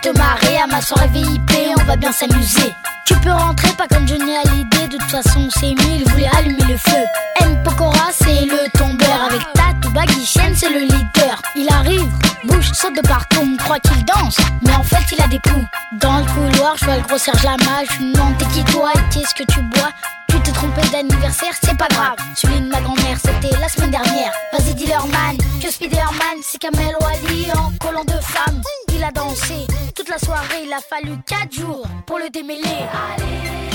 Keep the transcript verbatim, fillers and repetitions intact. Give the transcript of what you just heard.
se marrer à ma soirée V I P, on va bien s'amuser. Tu peux rentrer, pas comme Johnny Hallyday, de toute façon c'est mieux, il voulait allumer le feu. M. Pokora, c'est le tombeur, avec Tatou Baggy Chien, c'est le leader. Il arrive, bouge, saute de partout, on croit qu'il danse, mais en fait il a des coups. Dans le couloir, je vois le gros Serge Lama, je lui demande t'es qui toi et qu'est-ce que tu bois. Tu t'es trompé d'anniversaire, c'est pas grave, celui de ma grand-mère, c'était la semaine dernière. Vas-y dealerman, que Spiderman, c'est Kamel Wally en collant de femme. Il a dansé toute la soirée, il a fallu quatre jours pour le démêler. Allez.